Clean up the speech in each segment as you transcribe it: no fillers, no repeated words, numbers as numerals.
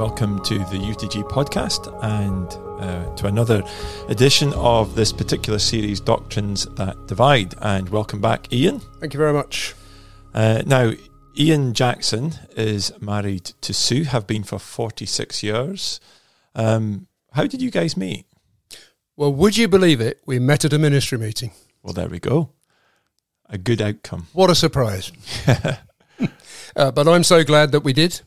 welcome to the UTG podcast and to another edition of this particular series, Doctrines That Divide. And welcome back, Ian. Thank you very much. Now, Ian Jackson is married to Sue, have been for 46 years. How did you guys meet? Well, would you believe it? We met at a ministry meeting. Well, there we go. A good outcome. What a surprise. But I'm so glad that we did.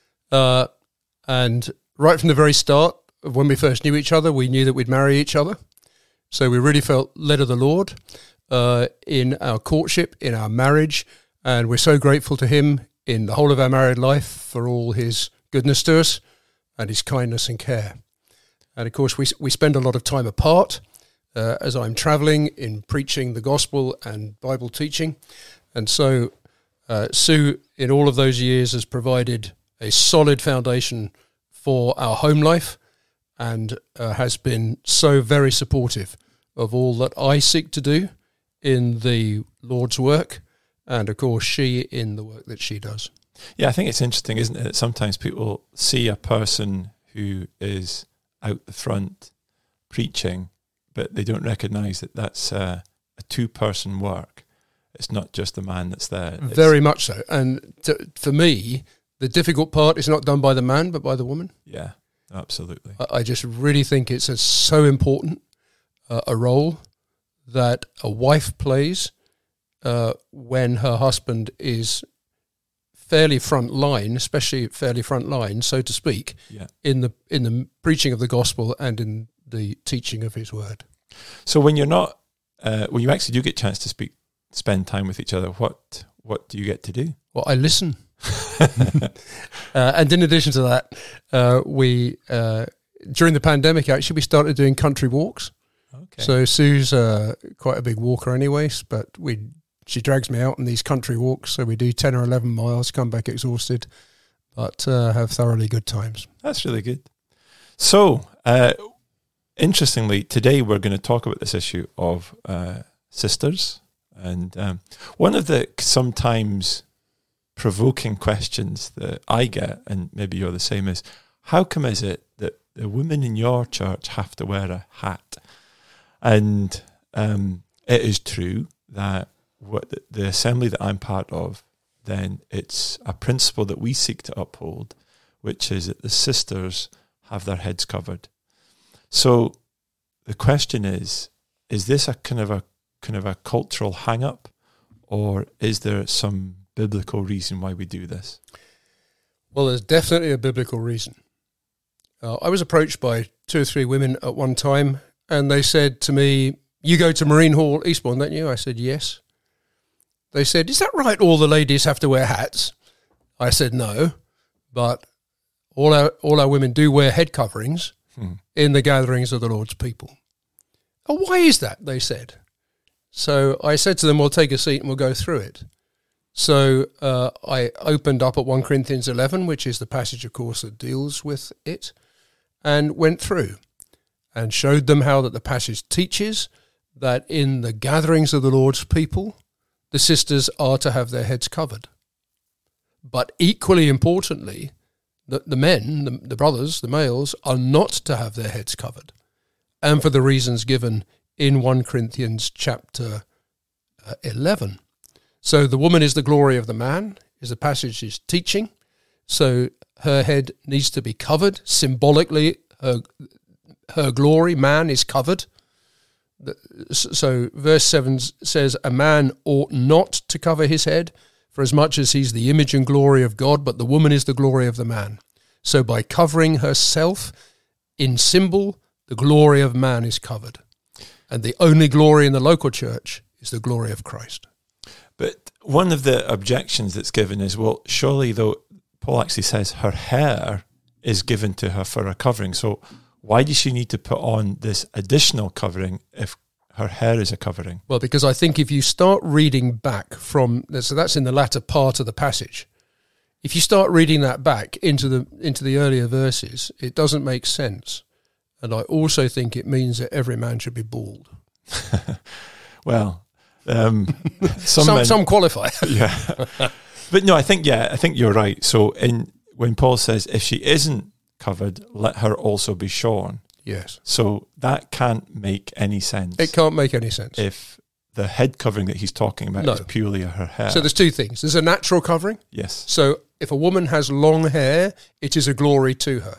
And right from the very start of when we first knew each other, we knew that we'd marry each other. So we really felt led of the Lord in our courtship, in our marriage. And we're so grateful to him in the whole of our married life for all his goodness to us and his kindness and care. And of course, we spend a lot of time apart as I'm traveling in preaching the gospel and Bible teaching. And so Sue, in all of those years, has provided a solid foundation for our home life and has been so very supportive of all that I seek to do in the Lord's work, and of course she in the work that she does. Yeah, I think it's interesting, isn't it, that sometimes people see a person who is out the front preaching, but they don't recognise that that's a two-person work. It's not just the man that's there. Very much so. And for me, the difficult part is not done by the man, but by the woman. Yeah, absolutely. I just really think it's so important, a role that a wife plays when her husband is fairly front line, especially fairly front line, so to speak, in the preaching of the gospel and in the teaching of his word. So when you're not, when you actually do get a chance to spend time with each other, what do you get to do? Well, I listen. And in addition to that, we during the pandemic, actually, we started doing country walks. Okay. So Sue's quite a big walker anyways, but she drags me out on these country walks. So we do 10 or 11 miles, come back exhausted, but have thoroughly good times. That's really good. So, interestingly, today we're going to talk about this issue of sisters. And one of the sometimes provoking questions that I get, and maybe you're the same, is how come is it that the women in your church have to wear a hat? And it is true that what the assembly that I'm part of, then it's a principle that we seek to uphold, which is that the sisters have their heads covered. So the question is this a kind of a cultural hang-up, or is there some biblical reason why we do this? Well, there's definitely a biblical reason. I was approached by 2 or 3 women at one time, and they said to me, "You go to Marine Hall, Eastbourne, don't you?" I said, "Yes." They said, "Is that right, all the ladies have to wear hats?" I said, "No, but all our women do wear head coverings in the gatherings of the Lord's people." "Oh, why is that?" they said. So I said to them, "Well, take a seat and we'll go through it." So I opened up at 1 Corinthians 11, which is the passage, of course, that deals with it, and went through and showed them how that the passage teaches that in the gatherings of the Lord's people, the sisters are to have their heads covered. But equally importantly, the men, the brothers, the males, are not to have their heads covered. And for the reasons given in 1 Corinthians chapter 11. So the woman is the glory of the man, is the passage is teaching. So her head needs to be covered. Symbolically, her glory, man, is covered. So verse 7 says, "A man ought not to cover his head, for as much as he's the image and glory of God, but the woman is the glory of the man. So by covering herself in symbol, the glory of man is covered. And the only glory in the local church is the glory of Christ." But one of the objections that's given is, well, surely though Paul actually says her hair is given to her for a covering. So why does she need to put on this additional covering if her hair is a covering? Well, because I think if you start reading back from, so that's in the latter part of the passage. If you start reading that back into the earlier verses, it doesn't make sense. And I also think it means that every man should be bald. Well, some qualify. Yeah. But no, I think you're right. So when Paul says if she isn't covered, let her also be shorn. Yes. So that can't make any sense. It can't make any sense. If the head covering that he's talking about No. is purely her hair. So there's two things. There's a natural covering. Yes. So if a woman has long hair, it is a glory to her.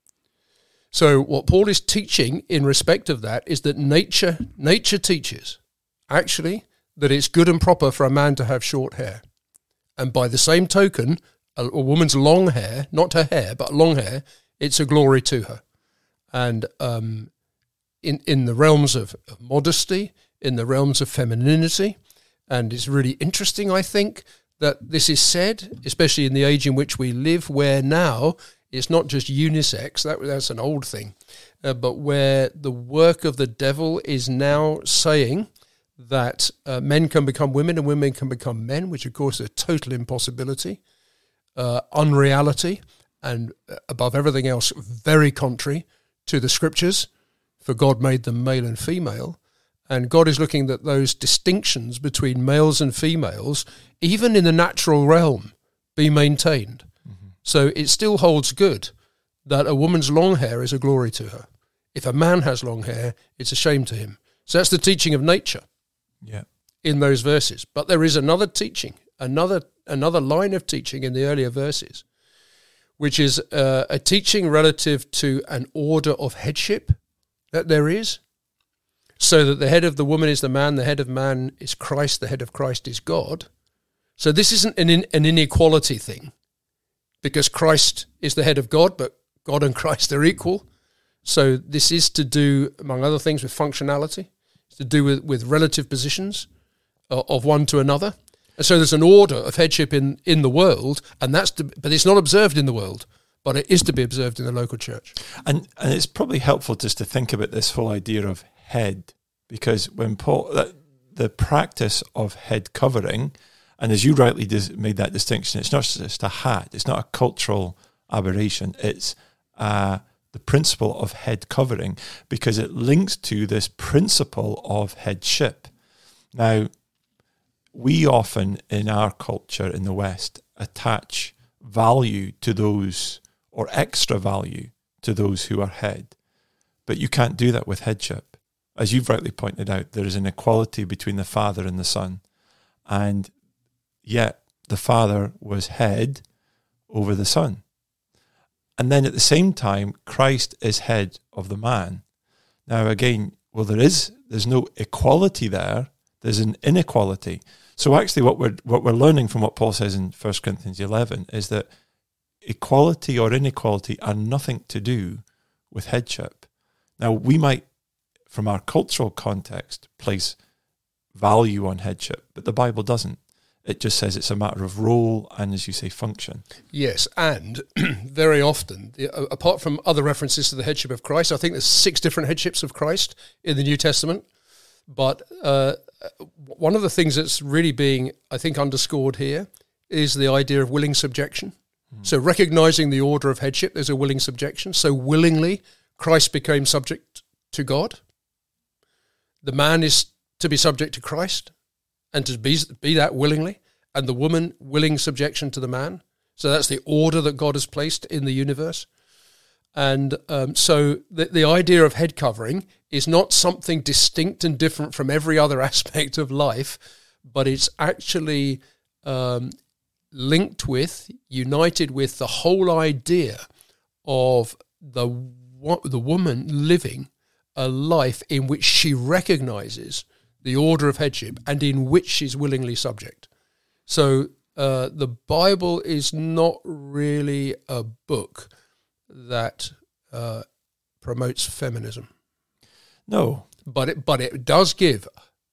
So what Paul is teaching in respect of that is that nature teaches, actually, that it's good and proper for a man to have short hair. And by the same token, a woman's long hair, not her hair, but long hair, it's a glory to her. And in the realms of modesty, in the realms of femininity, and it's really interesting, I think, that this is said, especially in the age in which we live, where now it's not just unisex, that's an old thing, but where the work of the devil is now saying that men can become women and women can become men, which of course is a total impossibility, unreality, and above everything else, very contrary to the scriptures, for God made them male and female. And God is looking at those distinctions between males and females, even in the natural realm, be maintained. Mm-hmm. So it still holds good that a woman's long hair is a glory to her. If a man has long hair, it's a shame to him. So that's the teaching of nature in those verses. But there is another teaching, another line of teaching in the earlier verses, which is a teaching relative to an order of headship that there is. So that the head of the woman is the man, the head of man is Christ, the head of Christ is God. So this isn't an inequality thing, because Christ is the head of God, but God and Christ are equal. So this is to do, among other things, with functionality. It's to do with relative positions of one to another. And so there's an order of headship in the world, and but it's not observed in the world, but it is to be observed in the local church. And it's probably helpful just to think about this whole idea of head, because when the practice of head covering, and as you rightly made that distinction, it's not just a hat, it's not a cultural aberration, it's the principle of head covering, because it links to this principle of headship. Now, we often in our culture in the West attach value to those, or extra value to those who are head, but you can't do that with headship. As you've rightly pointed out, there is an equality between the Father and the Son, and yet the Father was head over the Son. And then at the same time, Christ is head of the man. Now again, well, there's no equality there, there's an inequality. So actually what we're learning from what Paul says in 1 Corinthians 11 is that equality or inequality are nothing to do with headship. Now we might, from our cultural context, place value on headship, but the Bible doesn't. It just says it's a matter of role and, as you say, function. Yes, and very often, apart from other references to the headship of Christ, I think there's 6 different headships of Christ in the New Testament. But one of the things that's really being, I think, underscored here is the idea of willing subjection. Mm. So recognizing the order of headship, there's a willing subjection. So willingly, Christ became subject to God. The man is to be subject to Christ and to be that willingly, and the woman willing subjection to the man. So that's the order that God has placed in the universe. And so the idea of head covering is not something distinct and different from every other aspect of life, but it's actually linked with, united with the whole idea of the woman living a life in which she recognizes the order of headship and in which she's willingly subject. So the Bible is not really a book that promotes feminism. No. But it does give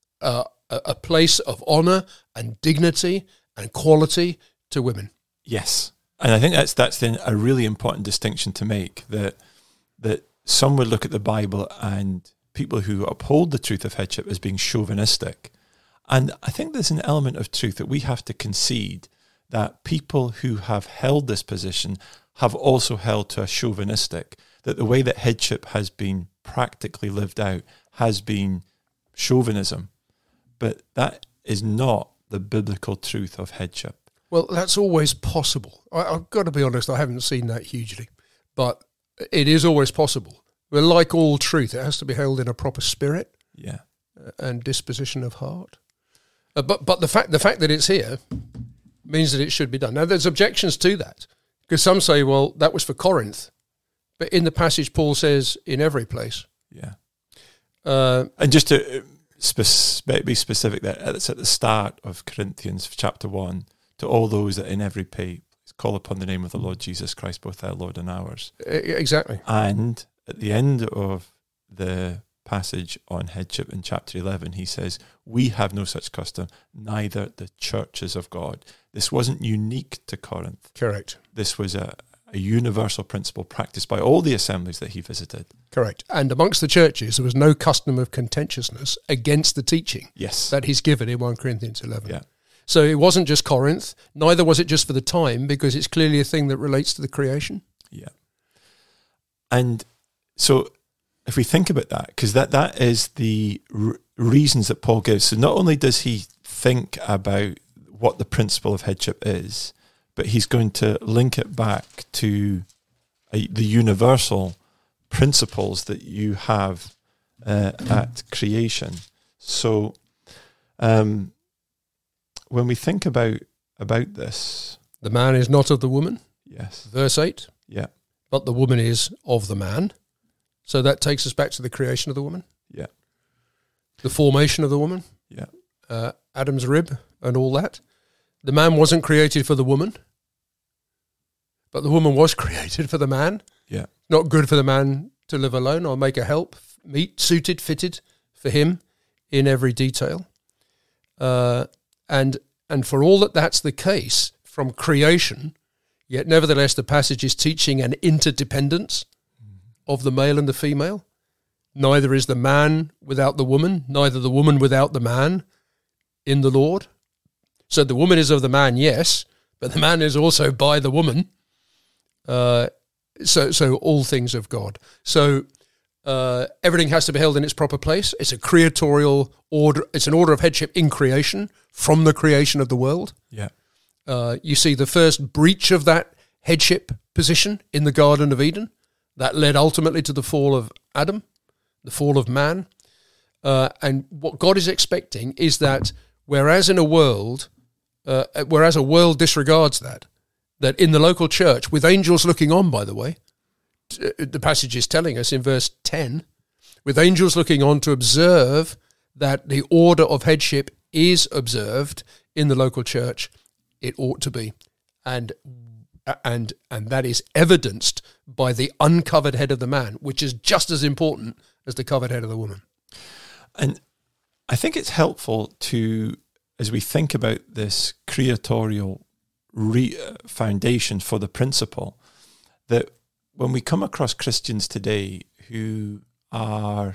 a place of honor and dignity and quality to women. Yes. And I think that's then a really important distinction to make, that some would look at the Bible and people who uphold the truth of headship as being chauvinistic. And I think there's an element of truth that we have to concede that people who have held this position have also held to a chauvinistic, that the way that headship has been practically lived out has been chauvinism. But that is not the biblical truth of headship. Well, that's always possible. I've got to be honest, I haven't seen that hugely. But It is always possible. But like all truth, it has to be held in a proper spirit and disposition of heart. But the fact that it's here means that it should be done. Now, there's objections to that, because some say, well, that was for Corinth. But in the passage, Paul says, in every place. Yeah. And just to be specific, there, it's at the start of Corinthians chapter 1, to all those that in every place call upon the name of the Lord Jesus Christ, both our Lord and ours. Exactly. And at the end of the passage on headship in chapter 11, he says, we have no such custom, neither the churches of God. This wasn't unique to Corinth. Correct. This was a universal principle practiced by all the assemblies that he visited. Correct. And amongst the churches, there was no custom of contentiousness against the teaching that he's given in 1 Corinthians 11. Yeah. So it wasn't just Corinth, neither was it just for the time, because it's clearly a thing that relates to the creation. Yeah. And so if we think about that, because that is the reasons that Paul gives. So not only does he think about what the principle of headship is, but he's going to link it back to the universal principles that you have at creation. So when we think about this... The man is not of the woman. Yes. Verse 8. Yeah. But the woman is of the man. So that takes us back to the creation of the woman. Yeah. The formation of the woman. Yeah. Adam's rib and all that. The man wasn't created for the woman, but the woman was created for the man. Yeah. Not good for the man to live alone or make a help, meet, suited, fitted for him in every detail. And for all that that's the case from creation, yet nevertheless the passage is teaching an interdependence of the male and the female. Neither is the man without the woman, neither the woman without the man in the Lord. So the woman is of the man, yes, but the man is also by the woman. So all things of God. So everything has to be held in its proper place. It's a creatorial order. It's an order of headship in creation from the creation of the world. Yeah. You see the first breach of that headship position in the Garden of Eden. That led ultimately to the fall of Adam, the fall of man. And what God is expecting is that whereas a world disregards that in the local church, with angels looking on, by the way, the passage is telling us in verse 10, with angels looking on to observe that the order of headship is observed in the local church, it ought to be. And that is evidenced by the uncovered head of the man, which is just as important as the covered head of the woman. And I think it's helpful to, as we think about this creatorial foundation for the principle, that when we come across Christians today who are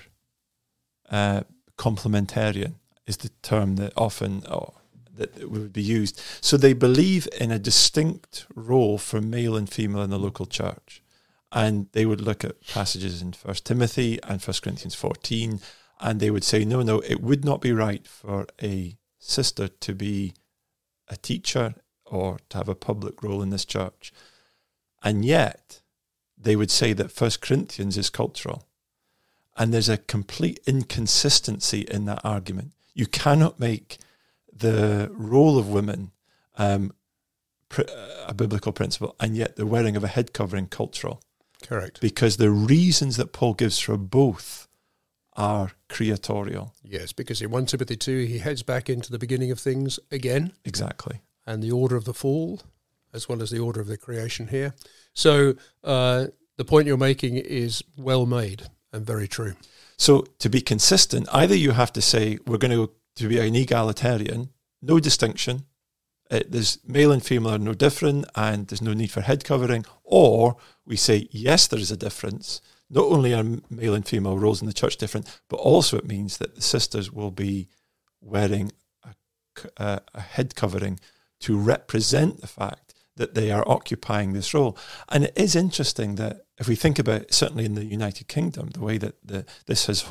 complementarian, is the term that often that would be used. So they believe in a distinct role for male and female in the local church. And they would look at passages in 1 Timothy and 1 Corinthians 14, and they would say, no, it would not be right for a sister to be a teacher or to have a public role in this church. And yet, they would say that 1 Corinthians is cultural. And there's a complete inconsistency in that argument. You cannot make the role of women a biblical principle, and yet the wearing of a head covering cultural. Correct. Because the reasons that Paul gives for both are creatorial. Yes, because in 1 Timothy 2, he heads back into the beginning of things again. Exactly. And the order of the fall, as well as the order of the creation here. So the point you're making is well made and very true. So to be consistent, either you have to say we're going to be an egalitarian, no distinction, there's male and female are no different and there's no need for head covering, or we say, yes, there is a difference. Not only are male and female roles in the church different, but also it means that the sisters will be wearing a head covering to represent the fact that they are occupying this role. And it is interesting that if we think about it, certainly in the United Kingdom, the way that this has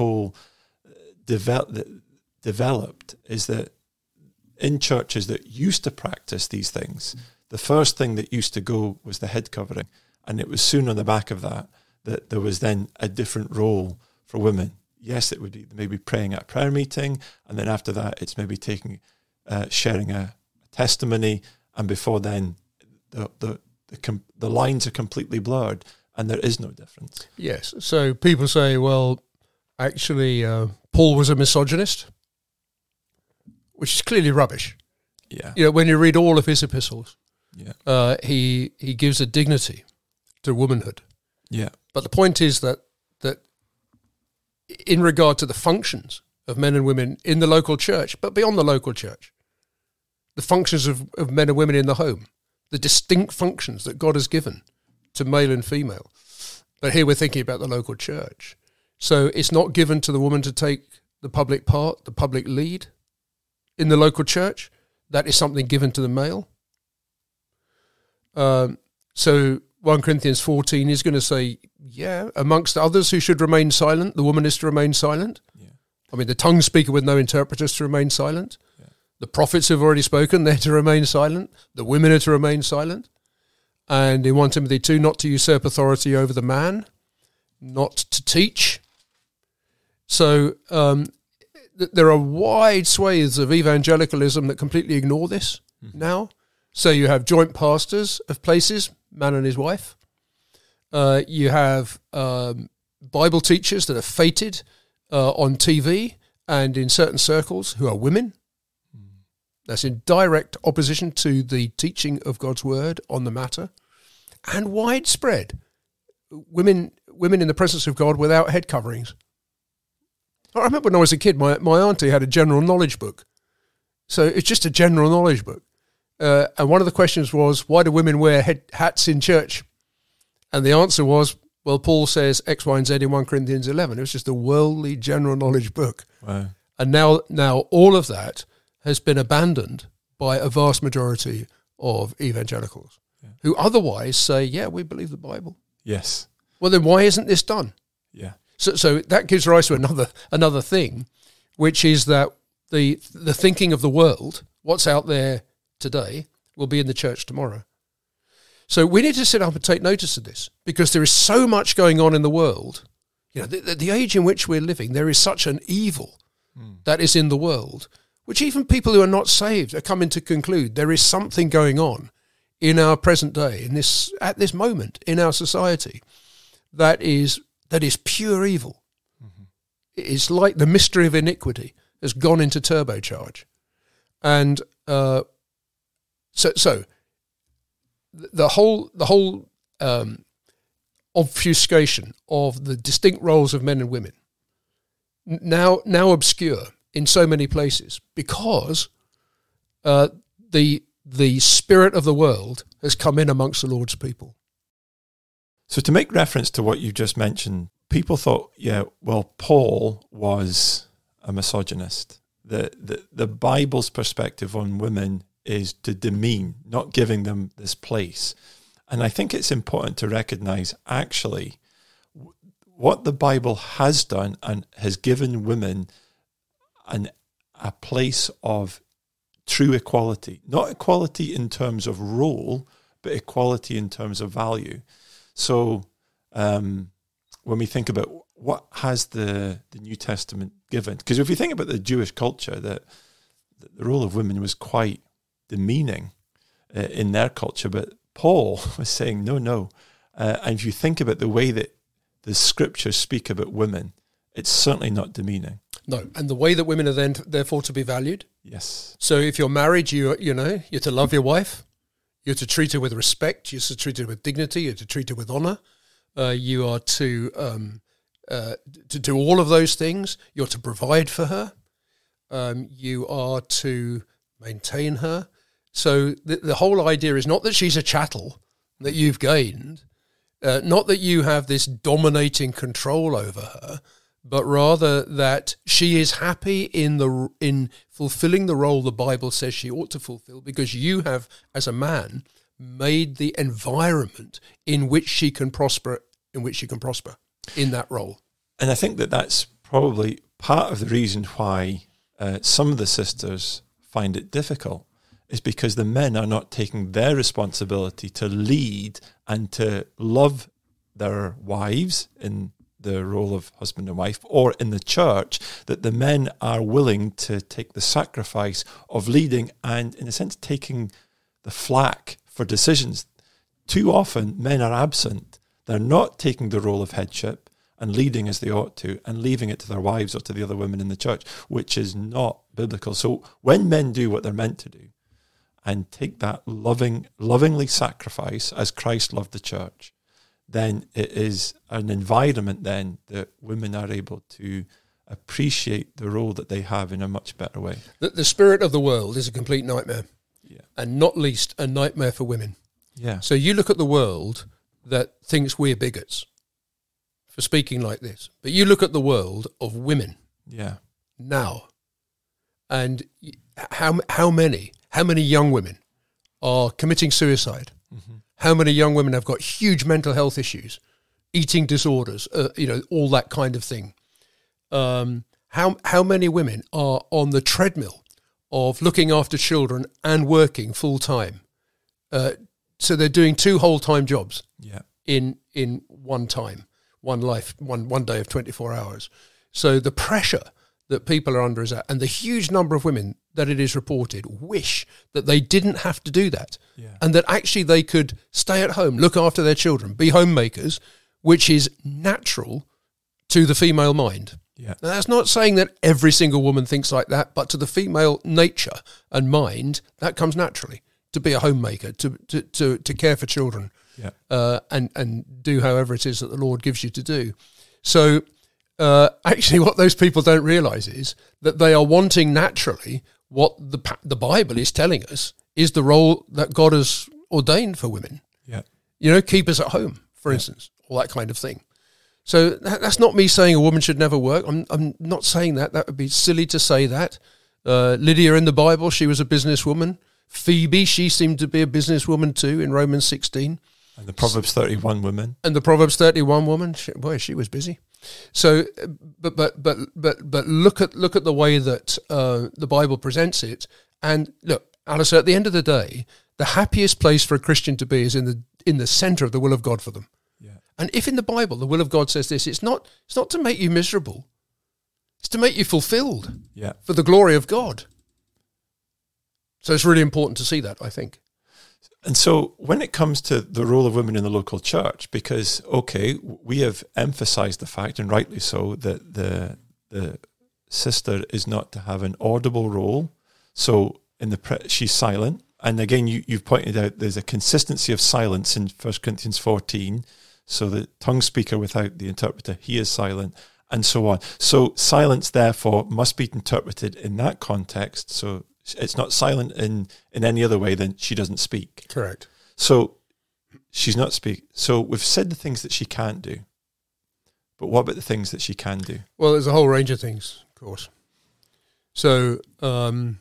developed is that in churches that used to practice these things, the first thing that used to go was the head covering. And it was soon on the back of that that there was then a different role for women. Yes, it would be maybe praying at a prayer meeting, and then after that, it's maybe sharing a testimony, and before then, the lines are completely blurred, and there is no difference. Yes. So people say, well, actually, Paul was a misogynist, which is clearly rubbish. Yeah. You know, when you read all of his epistles, yeah, he gives a dignity to womanhood. Yeah. But the point is that in regard to the functions of men and women in the local church, but beyond the local church, the functions of men and women in the home, the distinct functions that God has given to male and female. But here we're thinking about the local church. So it's not given to the woman to take the public part, the public lead in the local church. That is something given to the male. So 1 Corinthians 14 is going to say, yeah, amongst others who should remain silent, the woman is to remain silent. Yeah. I mean, the tongue speaker with no interpreter is to remain silent. Yeah. The prophets have already spoken, they're to remain silent. The women are to remain silent. And in 1 Timothy 2, not to usurp authority over the man, not to teach. So there are wide swathes of evangelicalism that completely ignore this now. So you have joint pastors of places, man and his wife. You have Bible teachers that are feted on TV and in certain circles who are women. That's in direct opposition to the teaching of God's word on the matter. And widespread women in the presence of God without head coverings. I remember when I was a kid, my auntie had a general knowledge book. So it's just a general knowledge book. And one of the questions was, why do women wear hats in church? And the answer was, well, Paul says X, Y, and Z in 1 Corinthians 11. It was just a worldly general knowledge book. Wow. And now all of that has been abandoned by a vast majority of evangelicals who otherwise say, yeah, we believe the Bible. Yes. Well, then why isn't this done? Yeah. So that gives rise to another thing, which is that the thinking of the world, what's out there today, will be in the church tomorrow. So we need to sit up and take notice of this, because there is so much going on in the world. You know, the age in which we're living, there is such an evil that is in the world, which even people who are not saved are coming to conclude there is something going on in our present day, at this moment in our society, that is pure evil. Mm-hmm. It's like the mystery of iniquity has gone into turbocharge, and so the whole obfuscation of the distinct roles of men and women now obscure in so many places, because the spirit of the world has come in amongst the Lord's people. So to make reference to what you just mentioned, people thought, Paul was a misogynist. The Bible's perspective on women is to demean, not giving them this place. And I think it's important to recognize, actually, what the Bible has done and has given women a place of true equality. Not equality in terms of role, but equality in terms of value. So when we think about what has the New Testament given, because if you think about the Jewish culture, the role of women was quite demeaning in their culture, but Paul was saying, no. And if you think about the way that the scriptures speak about women, it's certainly not demeaning. No, and the way that women are then therefore to be valued. Yes. So if you're married, you're to love your wife. You're to treat her with respect. You're to treat her with dignity. You're to treat her with honor. You are to do all of those things. You're to provide for her. You are to maintain her. So the whole idea is not that she's a chattel that you've gained, not that you have this dominating control over her, but rather that she is happy in fulfilling the role the Bible says she ought to fulfill, because you have, as a man, made the environment in which she can prosper in that role. And I think that that's probably part of the reason why some of the sisters find it difficult, is because the men are not taking their responsibility to lead and to love their wives in the role of husband and wife, or in the church, that the men are willing to take the sacrifice of leading and, in a sense, taking the flak for decisions. Too often, men are absent. They're not taking the role of headship and leading as they ought to, and leaving it to their wives or to the other women in the church, which is not biblical. So when men do what they're meant to do and take that lovingly sacrifice as Christ loved the church, then it is an environment then that women are able to appreciate the role that they have in a much better way. The spirit of the world is a complete nightmare, and not least a nightmare for women. Yeah. So you look at the world that thinks we're bigots for speaking like this, but you look at the world of women now, and how many young women are committing suicide? Mm-hmm. How many young women have got huge mental health issues, eating disorders, all that kind of thing? How many women are on the treadmill of looking after children and working full time? So they're doing 2 whole-time jobs in one time, one life, one day of 24 hours. So the pressure that people are under is that, and the huge number of women that it is reported wish that they didn't have to do that, and that actually they could stay at home, look after their children, be homemakers, which is natural to the female mind. Now, that's not saying that every single woman thinks like that, but to the female nature and mind, that comes naturally, to be a homemaker, to care for children, and do however it is that the Lord gives you to do. So actually what those people don't realise is that they are wanting naturally what the Bible is telling us is the role that God has ordained for women. Keepers at home, for instance, all that kind of thing. So that's not me saying a woman should never work. I'm not saying that. That would be silly to say that. Lydia in the Bible, she was a businesswoman. Phoebe, she seemed to be a businesswoman too in Romans 16. And the Proverbs 31 woman. And the Proverbs 31 woman, she was busy. So, but look at the way that the Bible presents it. And look, Alistair, at the end of the day, the happiest place for a Christian to be is in the centre of the will of God for them. And if in the Bible the will of God says this, it's not to make you miserable. It's to make you fulfilled for the glory of God. So it's really important to see that, I think. And so when it comes to the role of women in the local church, because, we have emphasised the fact, and rightly so, that the sister is not to have an audible role. So she's silent. And again, you've pointed out there's a consistency of silence in 1 Corinthians 14. So the tongue speaker without the interpreter, he is silent, and so on. So silence, therefore, must be interpreted in that context. So it's not silent in any other way than she doesn't speak. Correct. So she's not speak. So we've said the things that she can't do. But what about the things that she can do? Well, there's a whole range of things, of course. So the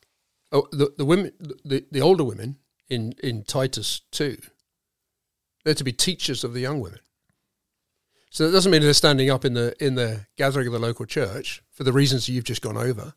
women, the older women in Titus 2, they're to be teachers of the young women. So that doesn't mean they're standing up in the gathering of the local church for the reasons you've just gone over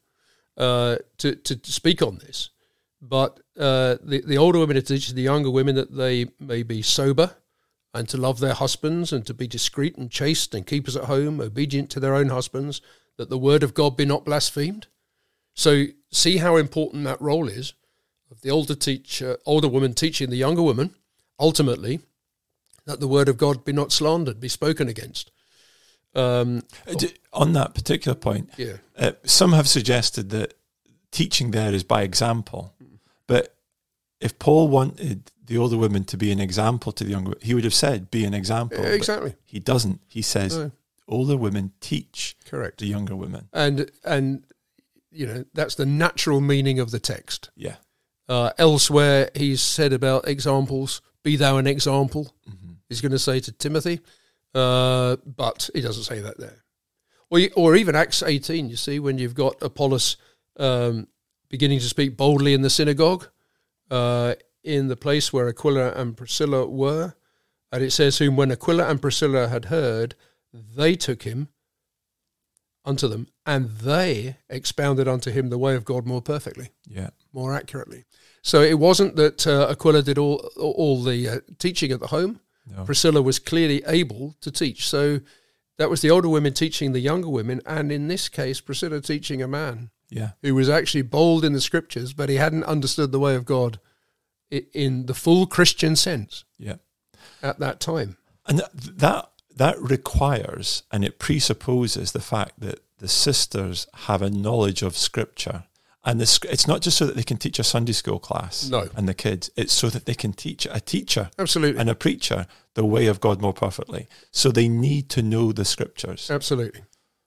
to speak on this. But the older women are to teach the younger women that they may be sober and to love their husbands and to be discreet and chaste and keepers at home, obedient to their own husbands, that the word of God be not blasphemed. So see how important that role is of the older woman teaching the younger woman, ultimately, that the word of God be not slandered, be spoken against. On that particular point, some have suggested that teaching there is by example. But if Paul wanted the older women to be an example to the younger, he would have said, be an example. Exactly. He doesn't. He says, older women teach the younger women. And that's the natural meaning of the text. Yeah. Elsewhere, he's said about examples, be thou an example. Mm-hmm. He's going to say to Timothy, but he doesn't say that there. Or even Acts 18, you see, when you've got Apollos beginning to speak boldly in the synagogue, in the place where Aquila and Priscilla were, and it says, whom when Aquila and Priscilla had heard, they took him unto them, and they expounded unto him the way of God more perfectly, more accurately. So it wasn't that Aquila did all the teaching at the home. No. Priscilla was clearly able to teach. So that was the older women teaching the younger women, and in this case, Priscilla teaching a man Yeah. who was actually bold in the scriptures, but he hadn't understood the way of God in the full Christian sense Yeah. at that time. And that requires, and it presupposes the fact that the sisters have a knowledge of Scripture. And it's not just so that they can teach a Sunday school class No. and the kids. It's so that they can teach a teacher Absolutely. and a preacher the way of God more perfectly. So they need to know the Scriptures. Absolutely.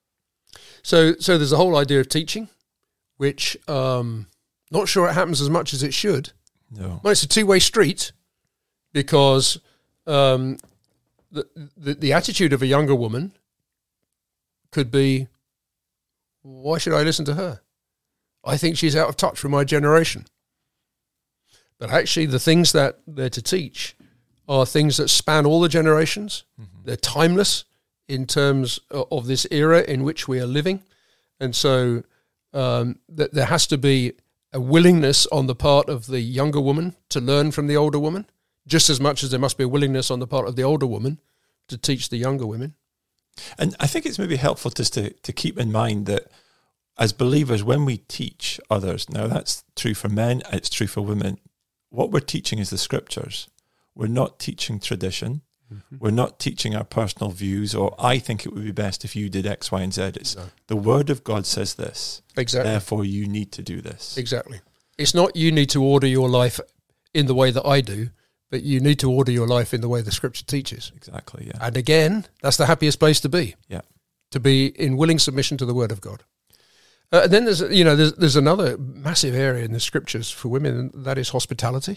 So there's the whole idea of teaching, which not sure it happens as much as it should. No. Well, it's a two-way street because the attitude of a younger woman could be, why should I listen to her? I think she's out of touch with my generation. But actually the things that they're to teach are things that span all the generations. Mm-hmm. They're timeless in terms of this era in which we are living. And so there has to be a willingness on the part of the younger woman to learn from the older woman, just as much as there must be a willingness on the part of the older woman to teach the younger women. And I think it's maybe helpful just to keep in mind that as believers, when we teach others, now that's true for men, it's true for women, what we're teaching is the Scriptures. We're not teaching tradition. Mm-hmm. We're not teaching our personal views, or I think it would be best if you did X, Y, and Z. It's the Word of God says this. Exactly. Therefore, you need to do this. Exactly. It's not you need to order your life in the way that I do, but you need to order your life in the way the Scripture teaches. Exactly, yeah. And again, that's the happiest place to be. Yeah. To be in willing submission to the Word of God. And then there's another massive area in the Scriptures for women, and that is hospitality.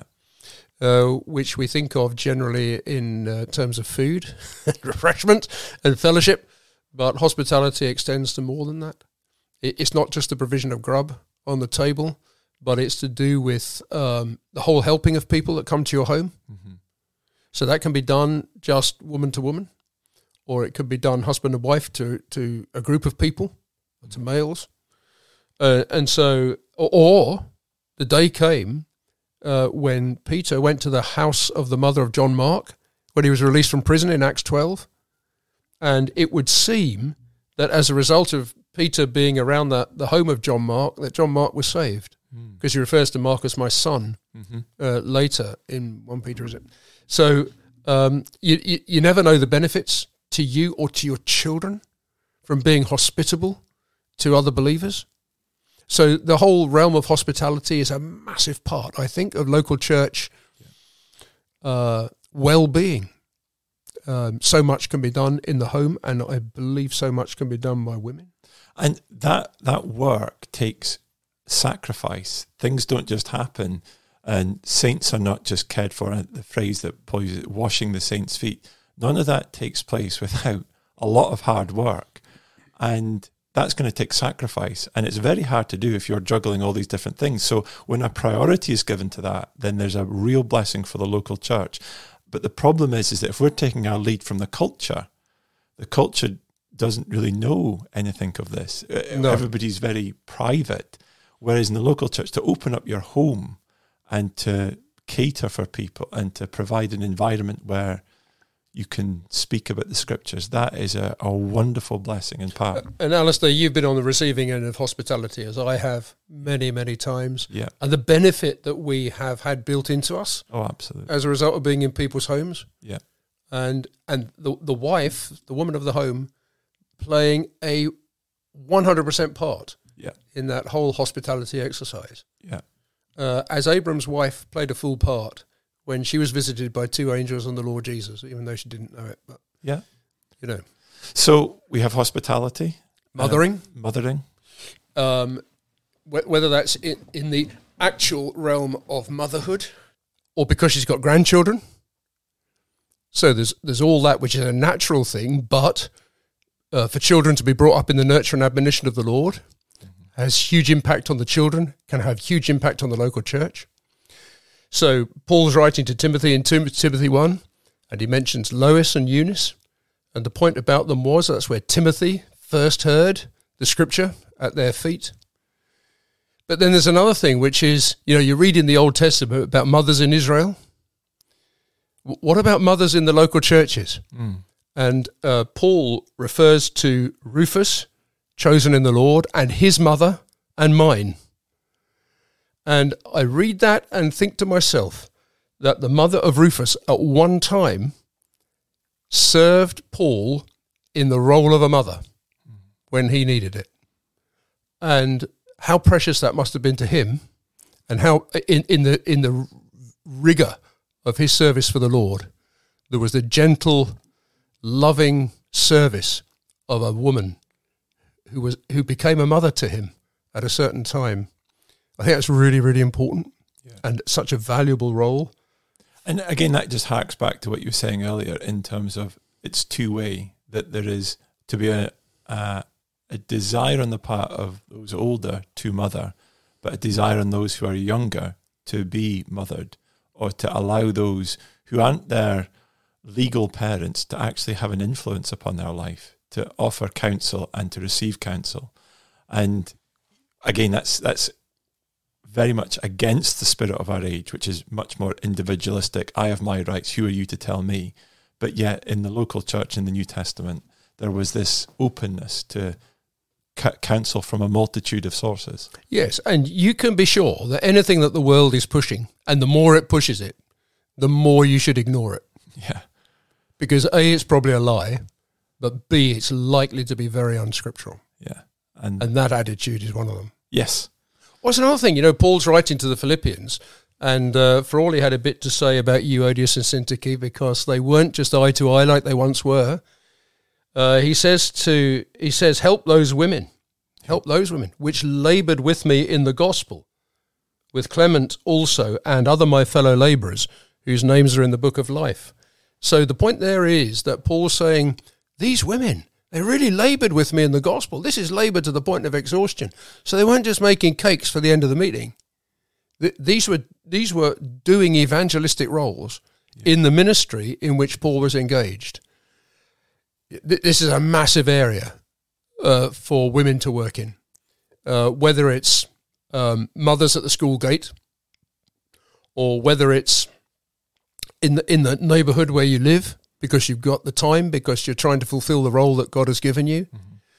Yeah. Which we think of generally in terms of food, refreshment, and fellowship, but hospitality extends to more than that. It's not just the provision of grub on the table, but it's to do with the whole helping of people that come to your home. Mm-hmm. So that can be done just woman to woman, or it could be done husband and wife to a group of people, to males. And so, or the day came when Peter went to the house of the mother of John Mark, when he was released from prison in Acts 12. And it would seem that as a result of Peter being around the home of John Mark, that John Mark was saved. Because he refers to Mark as my son later in 1 Peter, is it? So you never know the benefits to you or to your children from being hospitable to other believers. So the whole realm of hospitality is a massive part, I think, of local church well-being. So much can be done in the home, and I believe so much can be done by women. And that work takes sacrifice. Things don't just happen, and saints are not just cared for. The phrase that Paul uses, washing the saints' feet, none of that takes place without a lot of hard work. And that's going to take sacrifice, and it's very hard to do if you're juggling all these different things. So when a priority is given to that, then there's a real blessing for the local church. But the problem is that if we're taking our lead from the culture doesn't really know anything of this. No. Everybody's very private. Whereas in the local church, to open up your home and to cater for people and to provide an environment where you can speak about the Scriptures, that is a wonderful blessing and part. And Alistair, you've been on the receiving end of hospitality, as I have many, many times. Yeah. And the benefit that we have had built into us. Oh, absolutely. As a result of being in people's homes. Yeah. And the wife, the woman of the home, playing a 100% part in that whole hospitality exercise. Yeah. As Abram's wife played a full part when she was visited by two angels and the Lord Jesus, even though she didn't know it. But, yeah. You know. So we have hospitality. Mothering. Whether that's in the actual realm of motherhood or because she's got grandchildren. So there's all that, which is a natural thing, but for children to be brought up in the nurture and admonition of the Lord has huge impact on the children, can have huge impact on the local church. So Paul's writing to Timothy in Timothy 1, and he mentions Lois and Eunice, and the point about them was that's where Timothy first heard the Scripture at their feet. But then there's another thing, which is, you read in the Old Testament about mothers in Israel. What about mothers in the local churches? And Paul refers to Rufus, chosen in the Lord, and his mother and mine. And I read that and think to myself that the mother of Rufus at one time served Paul in the role of a mother when he needed it. And how precious that must have been to him, and how in the rigor of his service for the Lord, there was the gentle, loving service of a woman who became a mother to him at a certain time. I think that's really, really important, and such a valuable role. And again, that just harks back to what you were saying earlier in terms of it's two-way, that there is to be a desire on the part of those older to mother, but a desire on those who are younger to be mothered, or to allow those who aren't their legal parents to actually have an influence upon their life, to offer counsel and to receive counsel. And again, that's very much against the spirit of our age, which is much more individualistic. I have my rights, who are you to tell me? But yet in the local church in the New Testament, there was this openness to counsel from a multitude of sources. Yes, and you can be sure that anything that the world is pushing, and the more it pushes it, the more you should ignore it. Yeah. Because A, it's probably a lie, but B, it's likely to be very unscriptural. Yeah. And that attitude is one of them. Yes. What's another thing? Paul's writing to the Philippians, and for all he had a bit to say about Euodias and Syntyche, because they weren't just eye to eye like they once were, he says, help those women, which laboured with me in the gospel, with Clement also and other my fellow labourers, whose names are in the book of life. So the point there is that Paul's saying, these women, they really laboured with me in the gospel. This is labour to the point of exhaustion. So they weren't just making cakes for the end of the meeting. These were doing evangelistic roles in the ministry in which Paul was engaged. This is a massive area for women to work in, whether it's mothers at the school gate, or whether it's in the neighbourhood where you live, because you've got the time, because you're trying to fulfil the role that God has given you,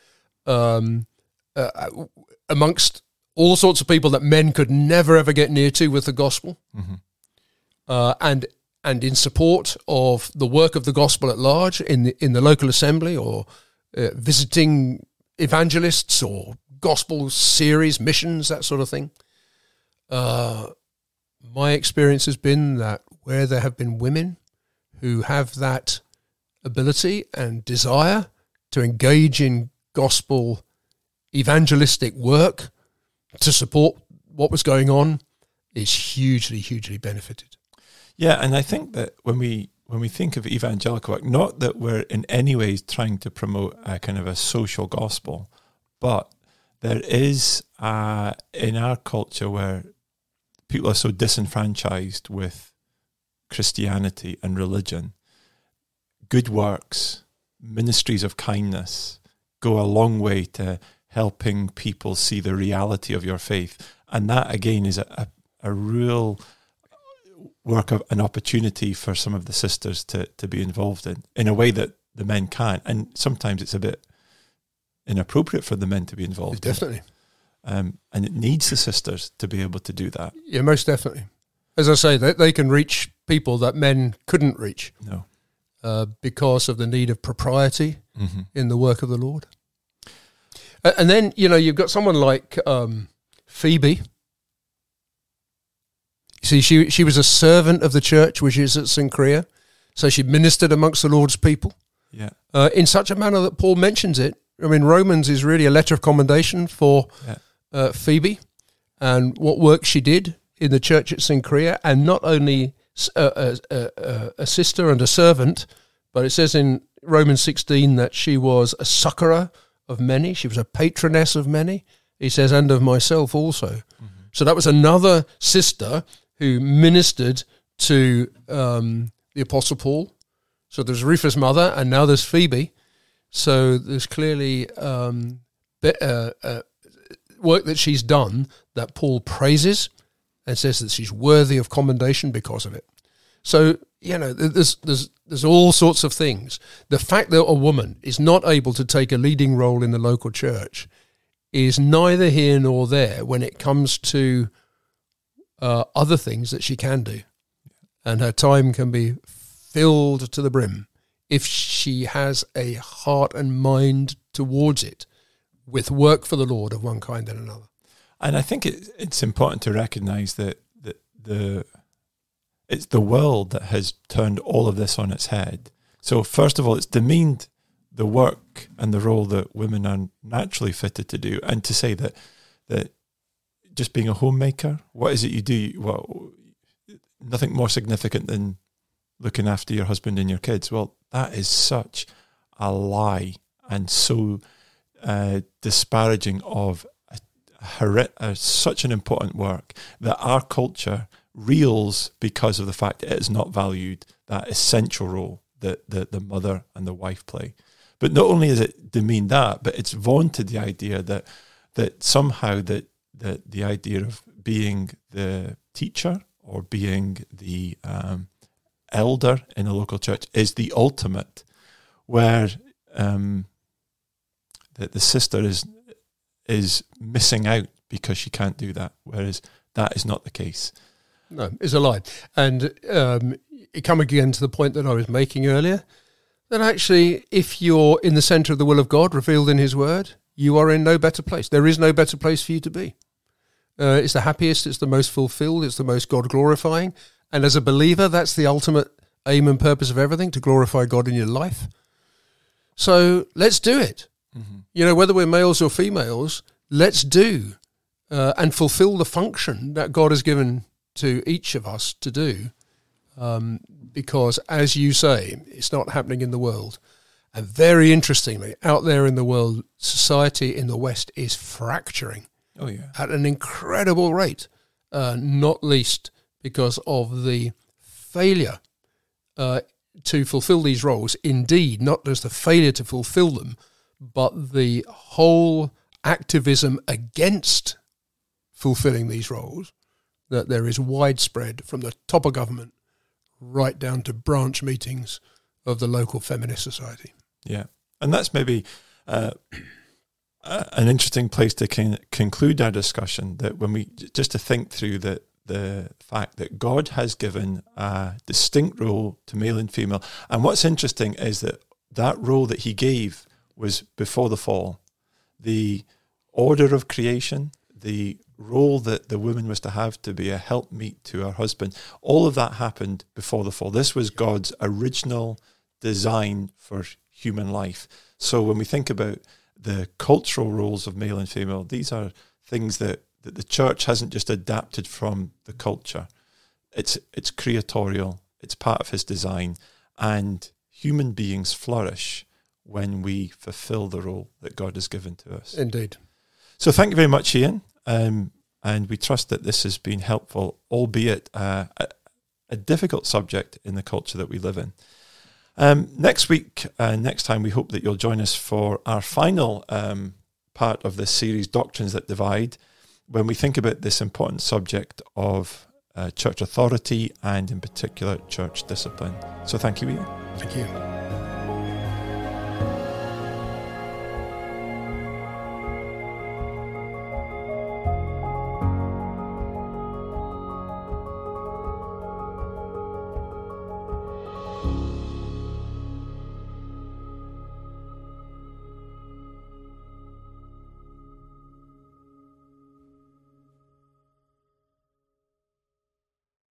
amongst all sorts of people that men could never ever get near to with the gospel, and in support of the work of the gospel at large in the local assembly, or visiting evangelists, or gospel series, missions, that sort of thing. My experience has been that where there have been women who have that ability and desire to engage in gospel evangelistic work to support what was going on, is hugely, hugely benefited. Yeah, and I think that when we think of evangelical work, not that we're in any ways trying to promote a kind of a social gospel, but there is in our culture where people are so disenfranchised with Christianity and religion, good works, ministries of kindness go a long way to helping people see the reality of your faith. And that, again, is a real work of an opportunity for some of the sisters to be involved in a way that the men can't. And sometimes it's a bit inappropriate for the men to be involved. Definitely. And it needs the sisters to be able to do that. Yeah, most definitely. As I say, they can reach people that men couldn't reach. No. Because of the need of propriety in the work of the Lord. And then, you've got someone like Phoebe. See, she was a servant of the church, which is at Cenchrea. So she ministered amongst the Lord's people. Yeah. In such a manner that Paul mentions it. I mean, Romans is really a letter of commendation for Phoebe and what work she did in the church at Cenchrea, and not only a sister and a servant, but it says in Romans 16 that she was a succourer of many. She was a patroness of many. He says, and of myself also. So that was another sister who ministered to the Apostle Paul. So there's Rufus' mother, and now there's Phoebe. So there's clearly work that she's done that Paul praises and says that she's worthy of commendation because of it. So there's all sorts of things. The fact that a woman is not able to take a leading role in the local church is neither here nor there when it comes to other things that she can do. And her time can be filled to the brim if she has a heart and mind towards it with work for the Lord of one kind and another. And I think it's important to recognise that it's the world that has turned all of this on its head. So first of all, it's demeaned the work and the role that women are naturally fitted to do, and to say that just being a homemaker, what is it you do? Well, nothing more significant than looking after your husband and your kids. Well, that is such a lie and so disparaging of such an important work that our culture reels because of the fact that it is not valued, that essential role that the mother and the wife play. But not only is it demeaned that, but it's vaunted the idea that somehow that the idea of being the teacher or being the elder in a local church is the ultimate, where the sister is missing out because she can't do that, whereas that is not the case. No, it's a lie. And it comes again to the point that I was making earlier, that actually if you're in the centre of the will of God revealed in his word, you are in no better place. There is no better place for you to be. It's the happiest, it's the most fulfilled, it's the most God-glorifying. And as a believer, that's the ultimate aim and purpose of everything, to glorify God in your life. So let's do it. Mm-hmm. Whether we're males or females, let's do and fulfill the function that God has given to each of us to do. Because, as you say, it's not happening in the world. And very interestingly, out there in the world, society in the West is fracturing at an incredible rate, not least because of the failure to fulfill these roles. Indeed, not just the failure to fulfill them, but the whole activism against fulfilling these roles, that there is widespread from the top of government right down to branch meetings of the local feminist society. Yeah, and that's maybe an interesting place to conclude our discussion, that when we just to think through the fact that God has given a distinct role to male and female. And what's interesting is that role that he gave was before the fall. The order of creation, the role that the woman was to have to be a helpmeet to her husband, all of that happened before the fall. This was God's original design for human life. So when we think about the cultural roles of male and female, these are things that the church hasn't just adapted from the culture. It's creatorial, it's part of his design, and human beings flourish when we fulfill the role that God has given to us. Indeed. So thank you very much, Ian. And we trust that this has been helpful, albeit a difficult subject in the culture that we live in. Next week, next time, we hope that you'll join us for our final part of this series, Doctrines That Divide, when we think about this important subject of church authority and, in particular, church discipline. So thank you, Ian. Thank you.